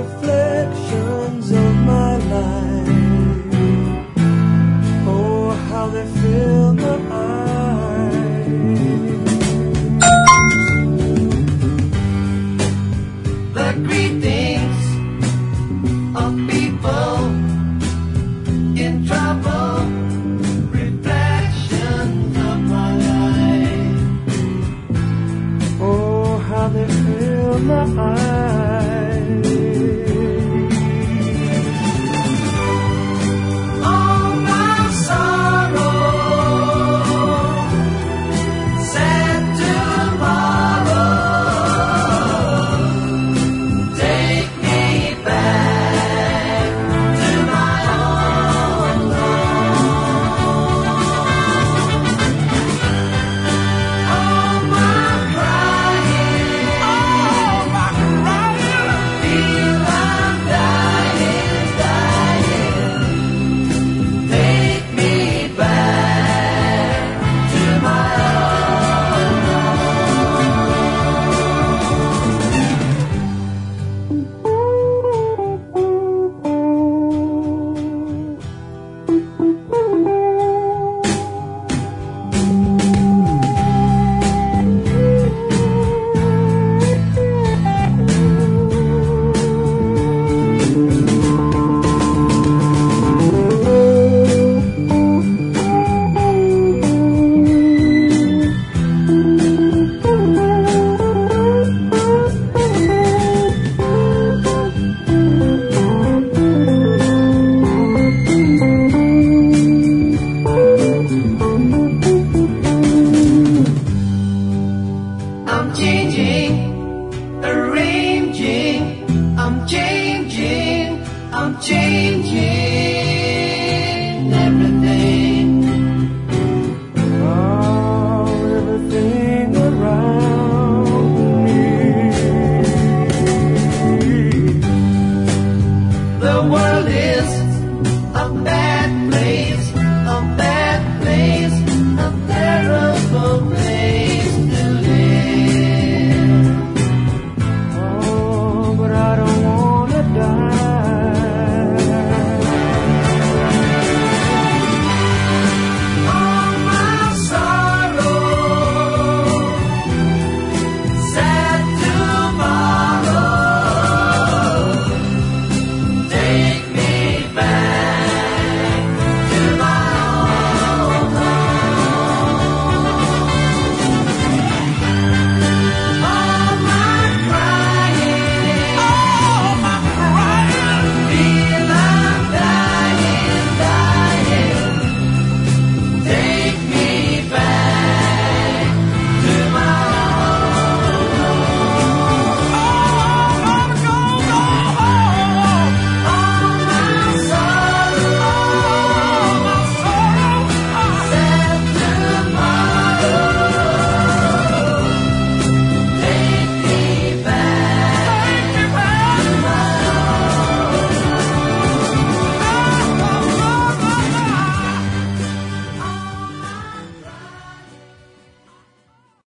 reflections of my life. Oh, how they fill my eyes. The greetings of people in trouble, reflections of my life. Oh, how they fill my eyes. All my sorrow, sad tomorrow, take me back to my own home. All my crying, feel I'm dying, take me back to my own I'm changing, arranging, I'm changing, I'm changing everything. Oh, everything around me. The world is a bad